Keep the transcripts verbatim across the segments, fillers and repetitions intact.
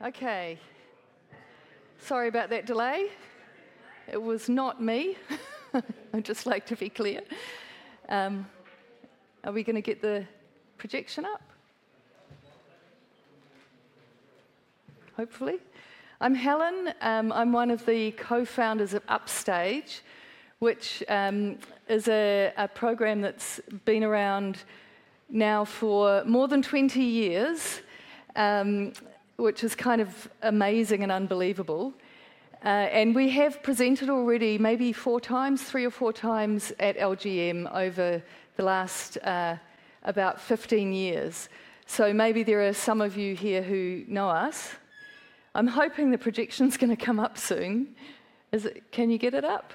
Okay. Sorry about that delay. It was not me. I'd just like to be clear. Um, are we going to get the projection up? Hopefully. I'm Helen. Um, I'm one of the co-founders of Upstage, which um, is a, a program that's been around now for more than twenty years, um, which is kind of amazing and unbelievable. Uh, and we have presented already maybe four times, three or four times at L G M over the last uh, about fifteen years. So maybe there are some of you here who know us. I'm hoping the projection's going to come up soon. Is it, can you get it up?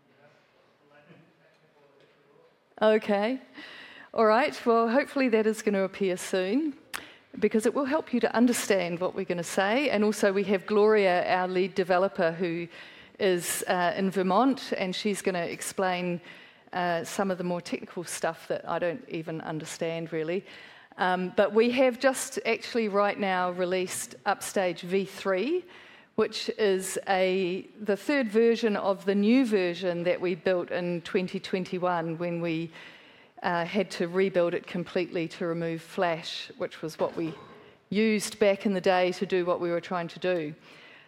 Okay. All right. Well, hopefully that is going to appear soon, because it will help you to understand what we're going to say. And also we have Gloria, our lead developer, who is uh, in Vermont, and she's going to explain uh, some of the more technical stuff that I don't even understand really. Um, but we have just actually right now released Upstage V three, which is a the third version of the new version that we built in twenty twenty-one when we uh, had to rebuild it completely to remove Flash, which was what we used back in the day to do what we were trying to do.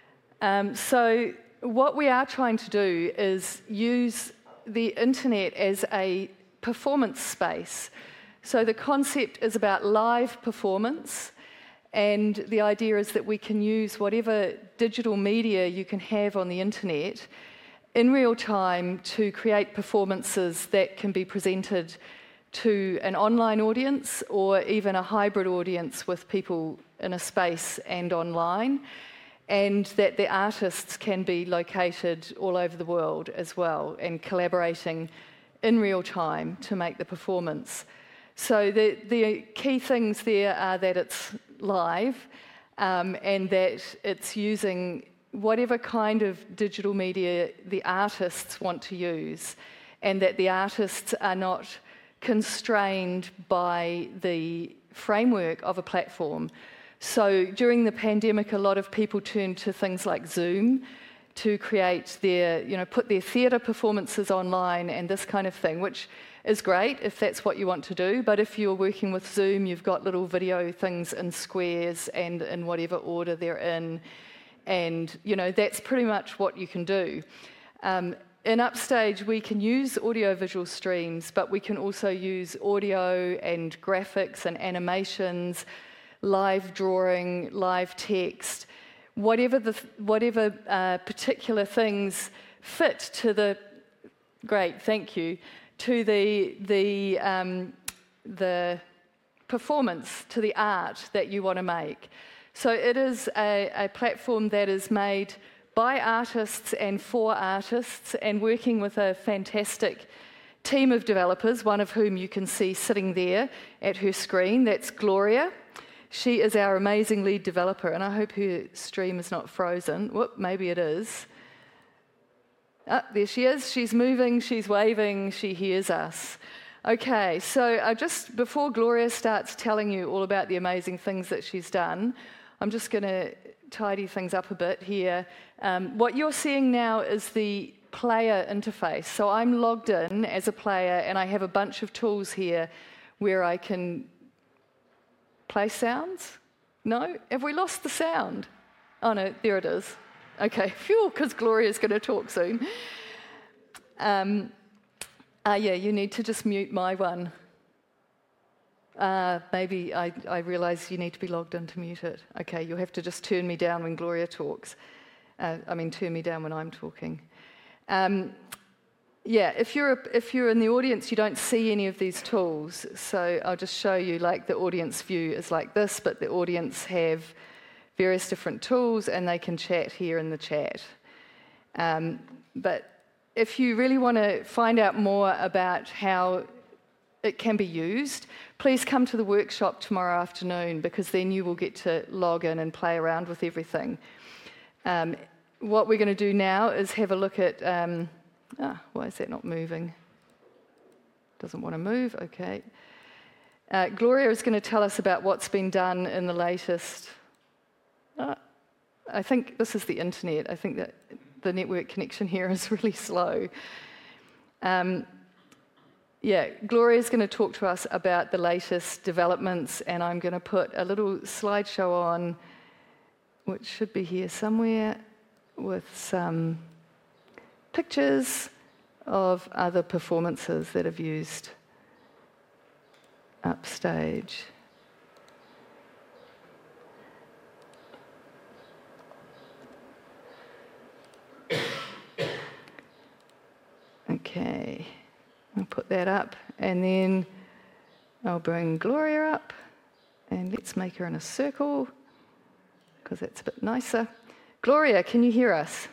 Um, so what we are trying to do is use the internet as a performance space. So the concept is about live performance, and the idea is that we can use whatever digital media you can have on the internet in real time to create performances that can be presented to an online audience or even a hybrid audience with people in a space and online, and that the artists can be located all over the world as well and collaborating in real time to make the performance. So the, the key things there are that it's live um, and that it's using whatever kind of digital media the artists want to use, and that the artists are not constrained by the framework of a platform. So during the pandemic, a lot of people turned to things like Zoom to create their, you know, put their theatre performances online and this kind of thing, which is great if that's what you want to do. But if you're working with Zoom, you've got little video things in squares and in whatever order they're in. And, you know, that's pretty much what you can do. Um, in Upstage, we can use audio-visual streams, but we can also use audio and graphics and animations, live drawing, live text, whatever the whatever uh, particular things fit to the. Great, thank you. To the the um, the performance, to the art that you want to make. So it is a, a platform that is made by artists and for artists, and working with a fantastic team of developers, one of whom you can see sitting there at her screen. That's Gloria. She is our amazing lead developer, and I hope her stream is not frozen. Whoop, maybe it is. Ah, there she is. She's moving, she's waving, she hears us. Okay, so uh, just before Gloria starts telling you all about the amazing things that she's done, I'm just going to tidy things up a bit here. Um, what you're seeing now is the player interface. So I'm logged in as a player, and I have a bunch of tools here where I can play sounds. No? Have we lost the sound? Oh no, there it is. Okay, phew, because Gloria's going to talk soon. Um, uh, yeah, you need to just mute my one. Uh, maybe I, I realise you need to be logged in to mute it. Okay, you'll have to just turn me down when Gloria talks. Uh, I mean, turn me down when I'm talking. Um, yeah, if you're a, if you're in the audience, you don't see any of these tools. So I'll just show you, like, the audience view is like this, but the audience have various different tools, and they can chat here in the chat. Um, but if you really want to find out more about how it can be used, please come to the workshop tomorrow afternoon, because then you will get to log in and play around with everything. Um, what we're going to do now is have a look at... Um, ah, why is that not moving? Doesn't want to move, okay. Uh, Gloria is going to tell us about what's been done in the latest... Ah, I think this is the internet. I think that the network connection here is really slow. Um, yeah, Gloria's going to talk to us about the latest developments, and I'm going to put a little slideshow on, which should be here somewhere, with some pictures of other performances that have used Upstage. Okay, I'll put that up, and then I'll bring Gloria up, and let's make her in a circle, because that's a bit nicer. Gloria, can you hear us?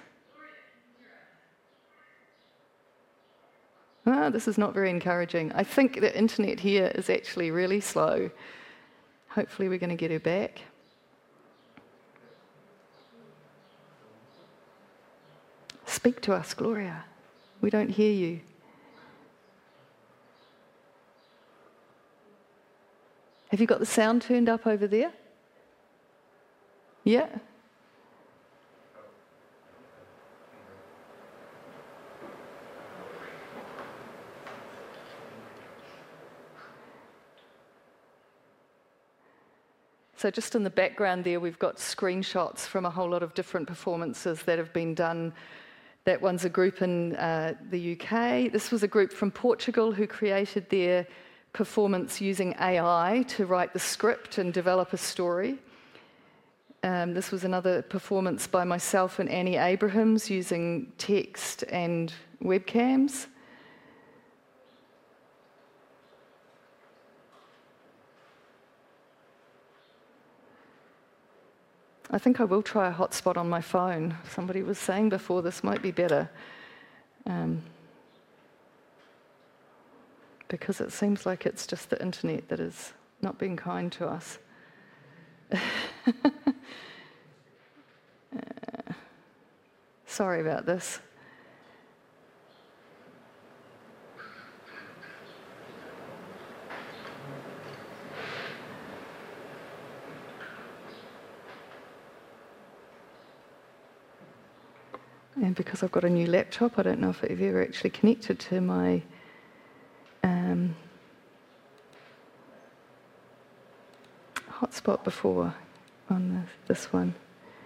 Ah, this is not very encouraging. I think the internet here is actually really slow. Hopefully we're going to get her back. Speak to us, Gloria. We don't hear you. Have you got the sound turned up over there? Yeah? So just in the background there, we've got screenshots from a whole lot of different performances that have been done. That one's a group in uh, the U K. This was a group from Portugal who created their performance using A I to write the script and develop a story. Um, this was another performance by myself and Annie Abrahams using text and webcams. I think I will try a hotspot on my phone. Somebody was saying before this might be better. Um, because it seems like it's just the internet that is not being kind to us. uh, sorry about this. And because I've got a new laptop, I don't know if I've ever actually connected to my um, hotspot before on this, this one.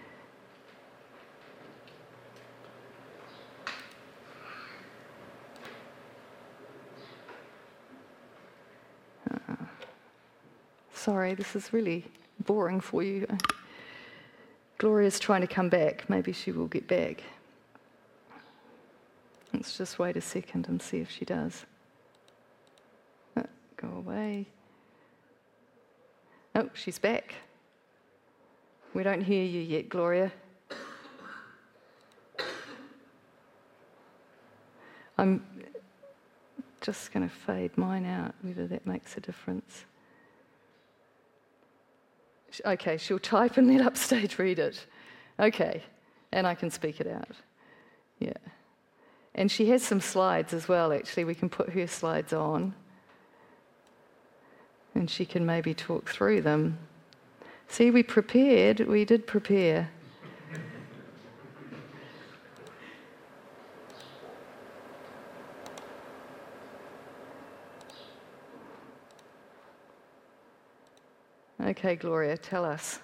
Uh, sorry, this is really boring for you. Gloria's trying to come back. Maybe she will get back. Let's just wait a second and see if she does. Oh, go away. Oh, she's back. We don't hear you yet, Gloria. I'm just going to fade mine out, whether that makes a difference. Okay, she'll type and let Upstage read it. Okay, and I can speak it out. Yeah. And she has some slides as well, actually. We can put her slides on. And she can maybe talk through them. See, we prepared. We did prepare. Okay, Gloria, tell us.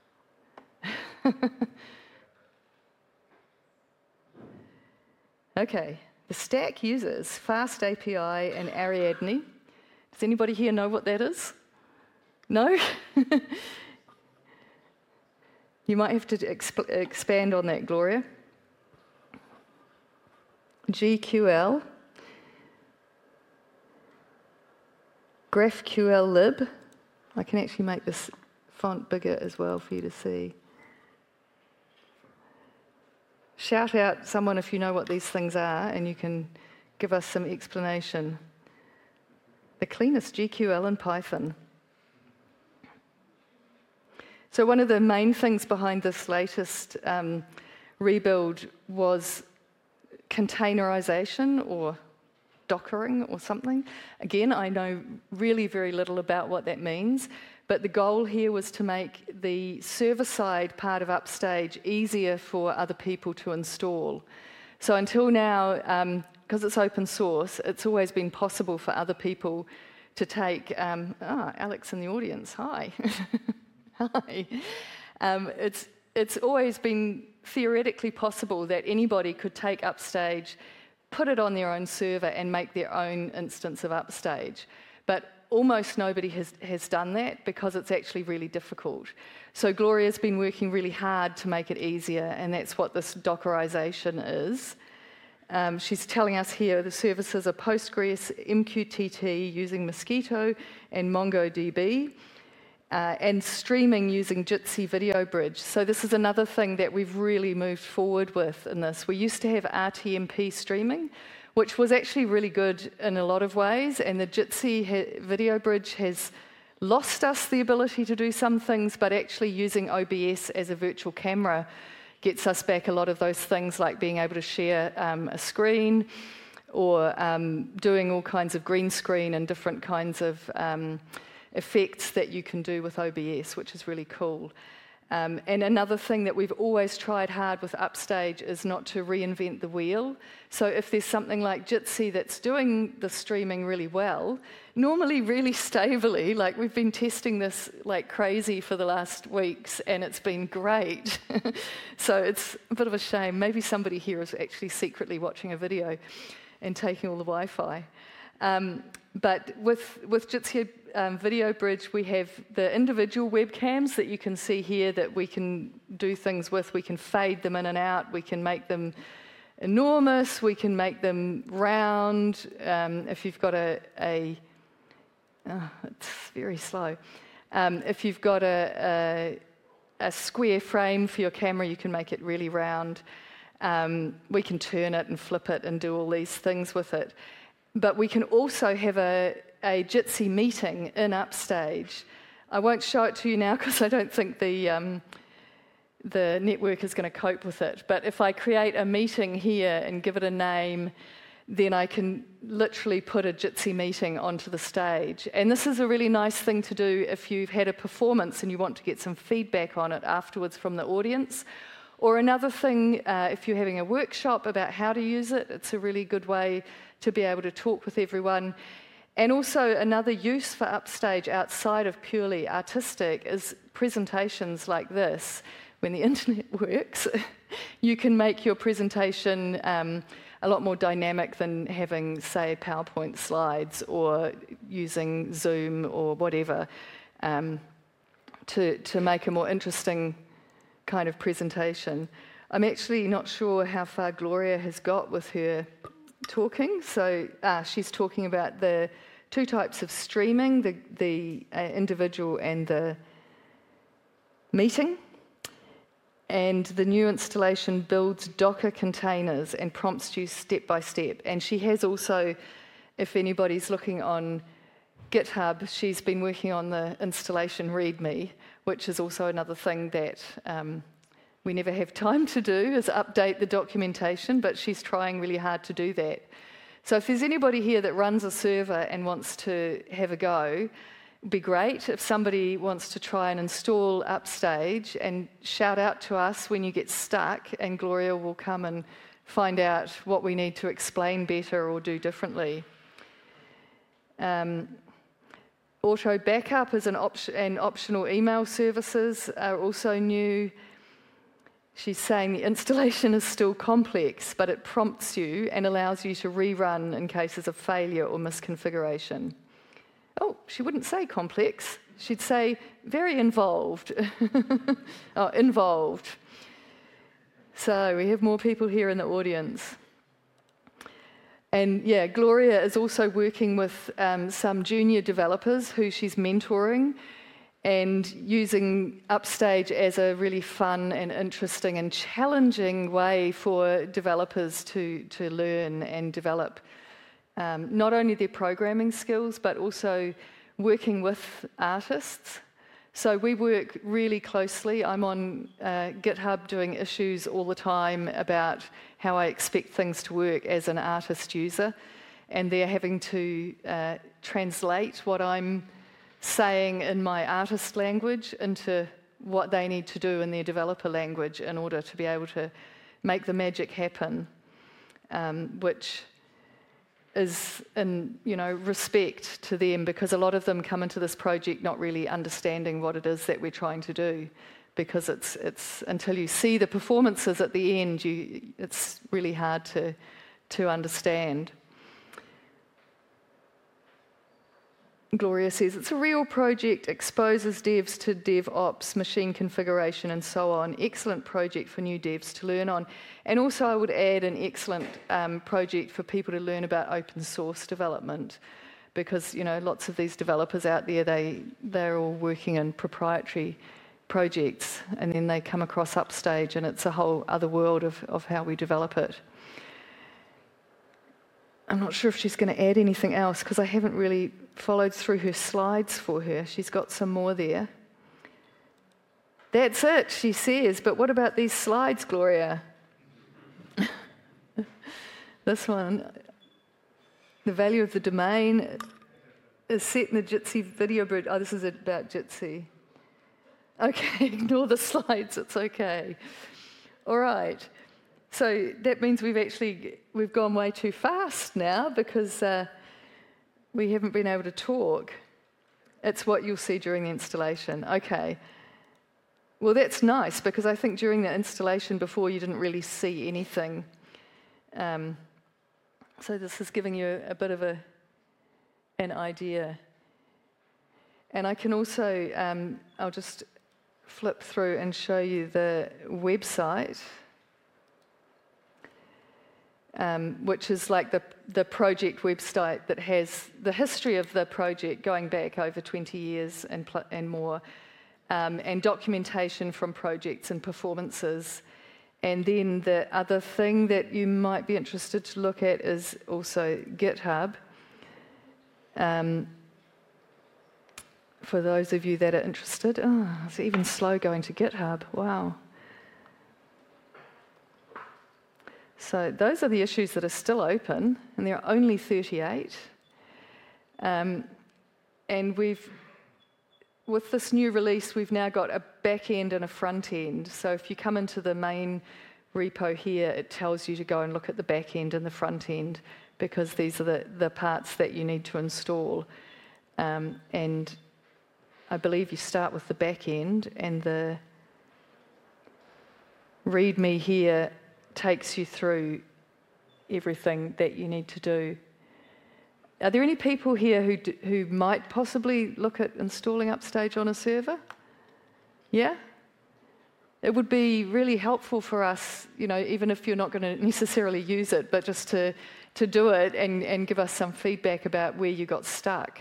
Okay, the stack uses Fast A P I and Ariadne. Does anybody here know what that is? No? You might have to exp- expand on that, Gloria. G Q L, GraphQL lib. I can actually make this font bigger as well for you to see. Shout out someone if you know what these things are, and you can give us some explanation. The cleanest G Q L in Python. So one of the main things behind this latest um, rebuild was containerization or Dockering or something. Again, I know really very little about what that means, But the goal here was to make the server-side part of Upstage easier for other people to install. So until now, because um, it's open source, it's always been possible for other people to take... Um, ah, Alex in the audience, hi. Hi. Um, it's, it's always been theoretically possible that anybody could take Upstage, put it on their own server and make their own instance of Upstage. But almost nobody has, has done that because it's actually really difficult. So Gloria's been working really hard to make it easier, and that's what this Dockerization is. Um, she's telling us here the services are Postgres, M Q T T using Mosquitto and MongoDB, uh, and streaming using Jitsi Video Bridge. So this is another thing that we've really moved forward with in this. We used to have R T M P streaming, which was actually really good in a lot of ways, and the Jitsi Video Bridge has lost us the ability to do some things, but actually using O B S as a virtual camera gets us back a lot of those things, like being able to share um, a screen, or um, doing all kinds of green screen and different kinds of um, effects that you can do with O B S, which is really cool. Um, and another thing that we've always tried hard with Upstage is not to reinvent the wheel. So if there's something like Jitsi that's doing the streaming really well, normally really stably, like we've been testing this like crazy for the last weeks, and it's been great. So it's a bit of a shame. Maybe somebody here is actually secretly watching a video and taking all the Wi-Fi. Um, but with, with Jitsi um, Video Bridge, we have the individual webcams that you can see here that we can do things with. We can fade them in and out. We can make them enormous. We can make them round. Um, if you've got a... a oh, it's very slow. Um, if you've got a, a, a square frame for your camera, you can make it really round. Um, we can turn it and flip it and do all these things with it. But we can also have a, a Jitsi meeting in Upstage. I won't show it to you now because I don't think the, um, the network is going to cope with it. But if I create a meeting here and give it a name, then I can literally put a Jitsi meeting onto the stage. And this is a really nice thing to do if you've had a performance and you want to get some feedback on it afterwards from the audience. Or another thing, uh, if you're having a workshop about how to use it, it's a really good way to be able to talk with everyone. And also another use for Upstage outside of purely artistic is presentations like this. When the internet works, you can make your presentation um, a lot more dynamic than having, say, PowerPoint slides or using Zoom or whatever um, to, to make a more interesting kind of presentation. I'm actually not sure how far Gloria has got with her talking. So uh, she's talking about the two types of streaming, the, the uh, individual and the meeting. And the new installation builds Docker containers and prompts you step by step. And she has also, if anybody's looking on GitHub, she's been working on the installation README, which is also another thing that um, we never have time to do, is update the documentation, but she's trying really hard to do that. So if there's anybody here that runs a server and wants to have a go, it'd be great if somebody wants to try and install Upstage, and shout out to us when you get stuck, and Gloria will come and find out what we need to explain better or do differently. Um, auto backup is an option, and optional email services are also new. She's saying the installation is still complex, but it prompts you and allows you to rerun in cases of failure or misconfiguration. Oh, she wouldn't say complex. She'd say very involved. Oh, involved. So we have more people here in the audience. And yeah, Gloria is also working with um, some junior developers who she's mentoring, and using Upstage as a really fun and interesting and challenging way for developers to, to learn and develop um, not only their programming skills, but also working with artists. So we work really closely. I'm on uh, GitHub doing issues all the time about how I expect things to work as an artist user, and they're having to uh, translate what I'm saying in my artist language into what they need to do in their developer language in order to be able to make the magic happen, um, which is in, you know, respect to them, because a lot of them come into this project not really understanding what it is that we're trying to do, because it's it's until you see the performances at the end, you it's really hard to to understand. Gloria says, it's a real project, exposes devs to DevOps, machine configuration and so on. Excellent project for new devs to learn on. And also I would add an excellent um, project for people to learn about open source development, because, you know, lots of these developers out there, they, they're all working in proprietary projects, and then they come across Upstage and it's a whole other world of, of how we develop it. I'm not sure if she's going to add anything else, because I haven't really followed through her slides for her. She's got some more there. That's it, she says, but what about these slides, Gloria? This one, the value of the domain is set in the Jitsi video bridge. Oh, this is about Jitsi. Okay, ignore the slides, it's okay. All right. So that means we've actually, we've gone way too fast now, because uh, we haven't been able to talk. It's what you'll see during the installation. Okay. Well, that's nice, because I think during the installation before you didn't really see anything. Um, so this is giving you a, a bit of a, an idea. And I can also, um, I'll just flip through and show you the website. Um, which is like the, the project website that has the history of the project going back over twenty years and, pl- and more, um, and documentation from projects and performances. And then the other thing that you might be interested to look at is also GitHub. Um, for those of you that are interested. Oh, it's even slow going to GitHub. Wow. So those are the issues that are still open, and there are only thirty-eight. Um, and we've, with this new release, we've now got a back end and a front end. So if you come into the main repo here, it tells you to go and look at the back end and the front end, because these are the, the parts that you need to install. Um, and I believe you start with the back end, and the README here takes you through everything that you need to do. Are there any people here who d- who might possibly look at installing Upstage on a server? Yeah? It would be really helpful for us, you know, even if you're not going to necessarily use it, but just to, to do it and, and give us some feedback about where you got stuck.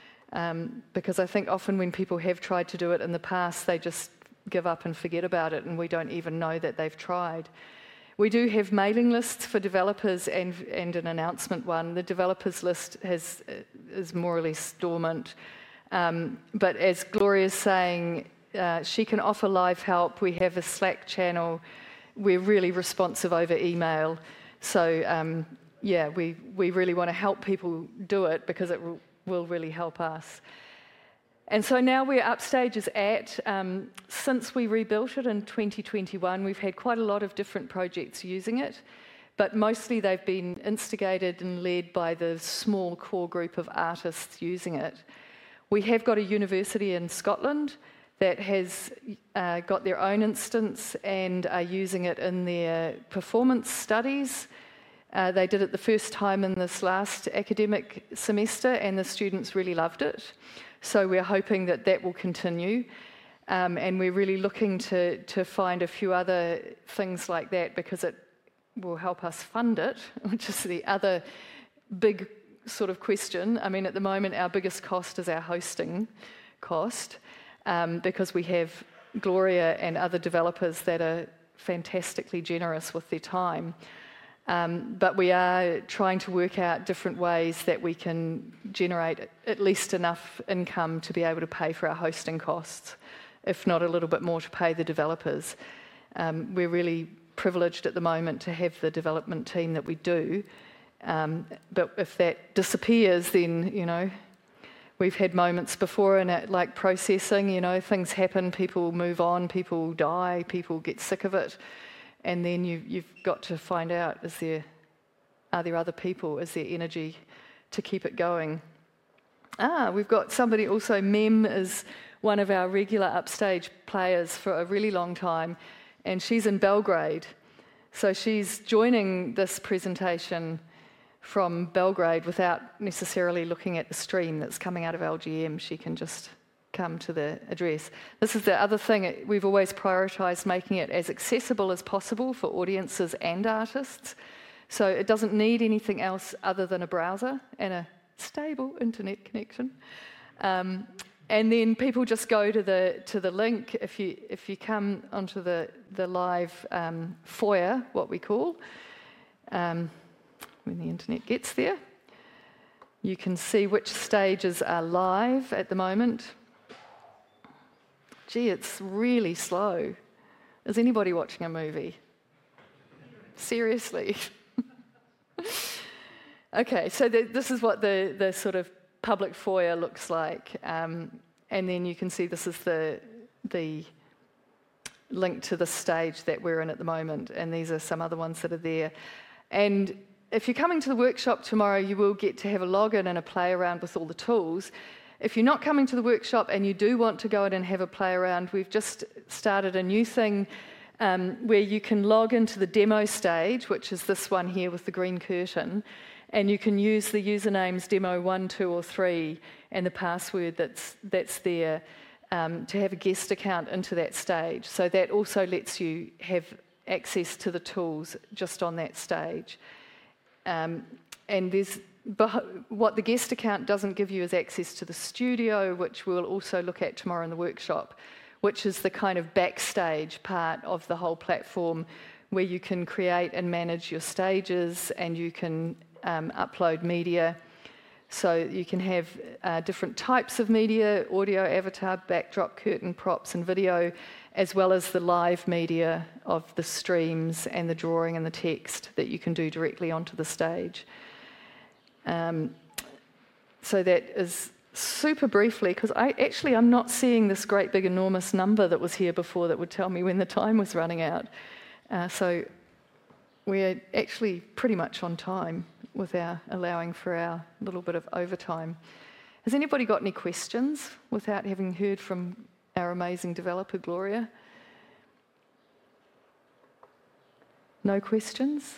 Um, because I think often when people have tried to do it in the past, they just give up and forget about it, and we don't even know that they've tried. We do have mailing lists for developers and, and an announcement one. The developers list has, is more or less dormant. Um, but as Gloria's saying, uh, she can offer live help. We have a Slack channel. We're really responsive over email. So, um, yeah, we, we really want to help people do it, because it will, will really help us. And so now where Upstage is at, um, since we rebuilt it in twenty twenty-one, we've had quite a lot of different projects using it, but mostly they've been instigated and led by the small core group of artists using it. We have got a university in Scotland that has uh, got their own instance and are using it in their performance studies. Uh, they did it the first time in this last academic semester, and the students really loved it. So we're hoping that that will continue. Um, and we're really looking to, to find a few other things like that, because it will help us fund it, which is the other big sort of question. I mean, at the moment, our biggest cost is our hosting cost, um, because we have Gloria and other developers that are fantastically generous with their time. Um, but we are trying to work out different ways that we can generate at least enough income to be able to pay for our hosting costs, if not a little bit more to pay the developers. Um, we're really privileged at the moment to have the development team that we do, um, but if that disappears, then, you know, we've had moments before in it, like processing, you know, things happen, people move on, people die, people get sick of it, and then you, you've got to find out, is there, are there other people, is there energy to keep it going? Ah, we've got somebody also, Mem is one of our regular upstage players for a really long time, and she's in Belgrade. So she's joining this presentation from Belgrade without necessarily looking at the stream that's coming out of L G M. She can just come to the address. This is the other thing, we've always prioritised making it as accessible as possible for audiences and artists. So it doesn't need anything else other than a browser and a stable internet connection. Um, and then people just go to the to the link. If you if you come onto the, the live um, foyer, what we call, um, when the internet gets there, you can see which stages are live at the moment. Gee, it's really slow. Is anybody watching a movie? Seriously? Okay, so the, this is what the, the sort of public foyer looks like. Um, and then you can see this is the, the link to the stage that we're in at the moment. And these are some other ones that are there. And if you're coming to the workshop tomorrow, you will get to have a login and a play around with all the tools. If you're not coming to the workshop and you do want to go in and have a play around, we've just started a new thing um, where you can log into the demo stage, which is this one here with the green curtain, and you can use the usernames demo one, two, or three and the password that's that's there um, to have a guest account into that stage. So that also lets you have access to the tools just on that stage. Um, and there's what the guest account doesn't give you is access to the studio, which we'll also look at tomorrow in the workshop, which is the kind of backstage part of the whole platform where you can create and manage your stages and you can um, upload media. So you can have uh, different types of media, audio, avatar, backdrop, curtain, props, and video, as well as the live media of the streams and the drawing and the text that you can do directly onto the stage. Um, so that is super briefly, because I actually I'm not seeing this great big enormous number that was here before that would tell me when the time was running out. Uh, so we're actually pretty much on time with our allowing for our little bit of overtime. Has anybody got any questions without having heard from our amazing developer, Gloria? No questions?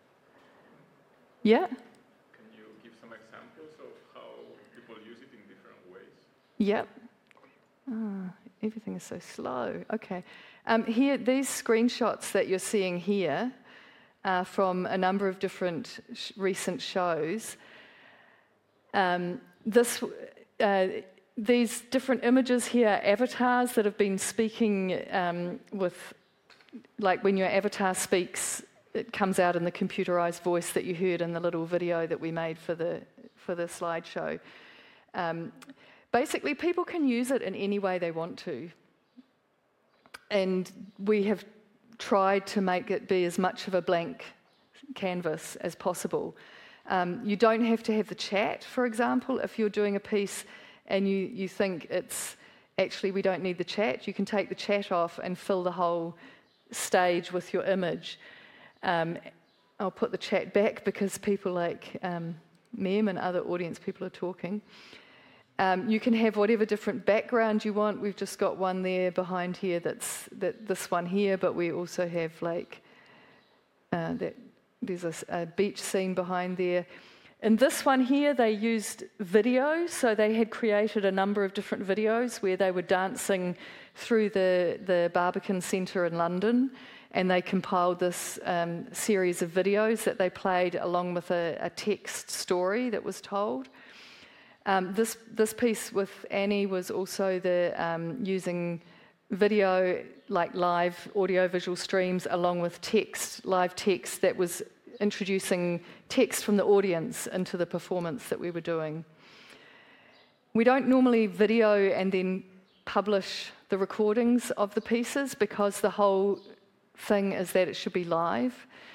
Yeah? Can you give some examples of how people use it in different ways? Yep. Oh, everything is so slow. Okay. Um, here, these screenshots that you're seeing here are from a number of different sh- recent shows. Um, this, uh, these different images here are avatars that have been speaking um, with, like when your avatar speaks, it comes out in the computerized voice that you heard in the little video that we made for the for the slideshow. Um, basically, people can use it in any way they want to. And we have tried to make it be as much of a blank canvas as possible. Um, you don't have to have the chat, for example. If you're doing a piece and you, you think it's actually we don't need the chat, you can take the chat off and fill the whole stage with your image. Um, I'll put the chat back because people like um, Mem and other audience people are talking. Um, you can have whatever different background you want. We've just got one there behind here that's that this one here, but we also have like uh, that. There's a, a beach scene behind there. In this one here, they used video, so they had created a number of different videos where they were dancing through the the Barbican Centre in London, and they compiled this um, series of videos that they played along with a, a text story that was told. Um, this this piece with Annie was also the um, using video, like live audio-visual streams, along with text, live text that was introducing text from the audience into the performance that we were doing. We don't normally video and then publish the recordings of the pieces because the whole thing is that it should be live.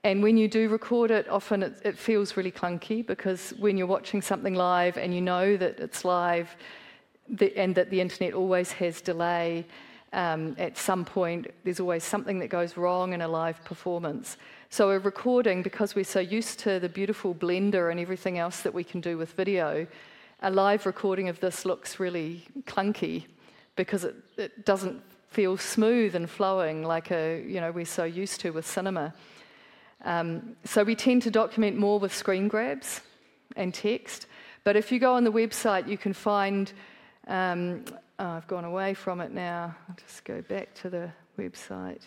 And when you do record it, often it, it feels really clunky, because when you're watching something live and you know that it's live the, and that the internet always has delay, um, at some point there's always something that goes wrong in a live performance. So a recording, because we're so used to the beautiful blender and everything else that we can do with video, a live recording of this looks really clunky because it, it doesn't feel smooth and flowing like a, you know, we're so used to with cinema. Um, so we tend to document more with screen grabs and text. But if you go on the website, you can find, um, oh, I've gone away from it now. I'll just go back to the website.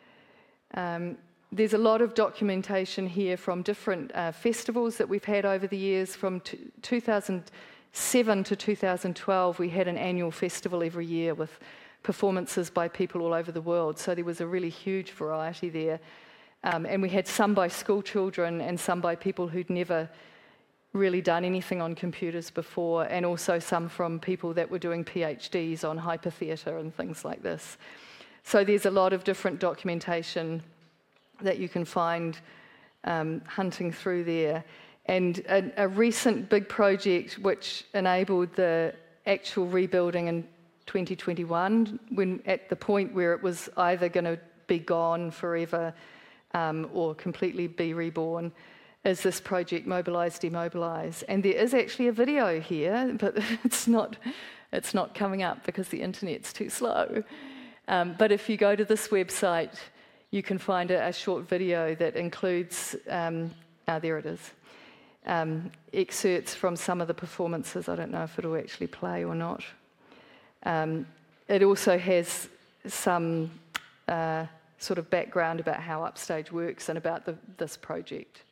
Um, There's a lot of documentation here from different uh, festivals that we've had over the years. From t- two thousand seven to two thousand twelve, we had an annual festival every year with performances by people all over the world. So there was a really huge variety there. Um, and we had some by school children and some by people who'd never really done anything on computers before, and also some from people that were doing PhDs on hypertheatre and things like this. So there's a lot of different documentation that you can find um, hunting through there. And a, a recent big project which enabled the actual rebuilding in twenty twenty-one, when at the point where it was either going to be gone forever um, or completely be reborn, is this project Mobilise, Demobilise. And there is actually a video here, but it's not, it's not coming up because the internet's too slow. Um, but if you go to this website, you can find a, a short video that includes, um, ah, there it is, um, excerpts from some of the performances. I don't know if it'll actually play or not. Um, it also has some uh, sort of background about how Upstage works and about the, this project.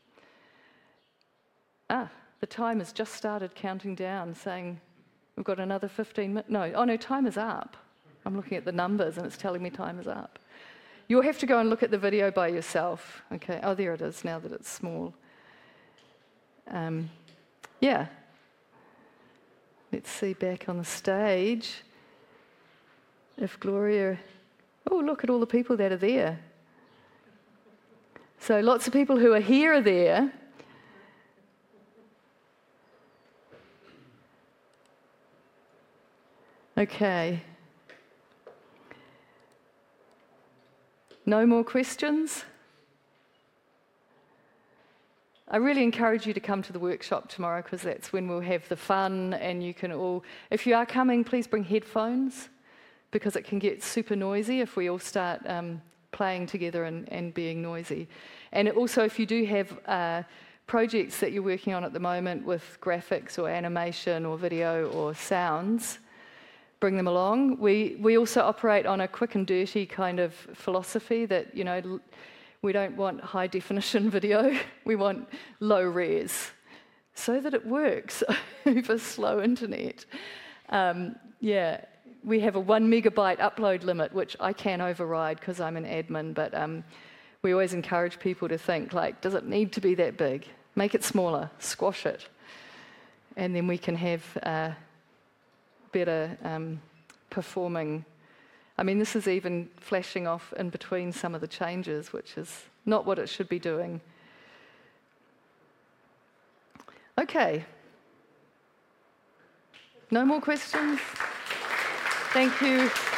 Ah, the time has just started counting down, saying we've got another fifteen minutes. No, oh no, time is up. I'm looking at the numbers and it's telling me time is up. You'll have to go and look at the video by yourself. Okay, oh, there it is now that it's small. Um, yeah. Let's see back on the stage if Gloria... Oh, look at all the people that are there. So lots of people who are here are there. Okay. No more questions? I really encourage you to come to the workshop tomorrow, because that's when we'll have the fun, and you can all, if you are coming, please bring headphones, because it can get super noisy if we all start um, playing together and, and being noisy. And also, if you do have uh, projects that you're working on at the moment with graphics or animation or video or sounds, bring them along. We we also operate on a quick and dirty kind of philosophy that, you know, we don't want high definition video, we want low res, so that it works over slow internet. Um, yeah, we have a one megabyte upload limit, which I can override because I'm an admin, but um, we always encourage people to think, like, does it need to be that big? Make it smaller, squash it, and then we can have uh, better um, performing. I mean, this is even flashing off in between some of the changes, which is not what it should be doing. Okay. No more questions? Thank you.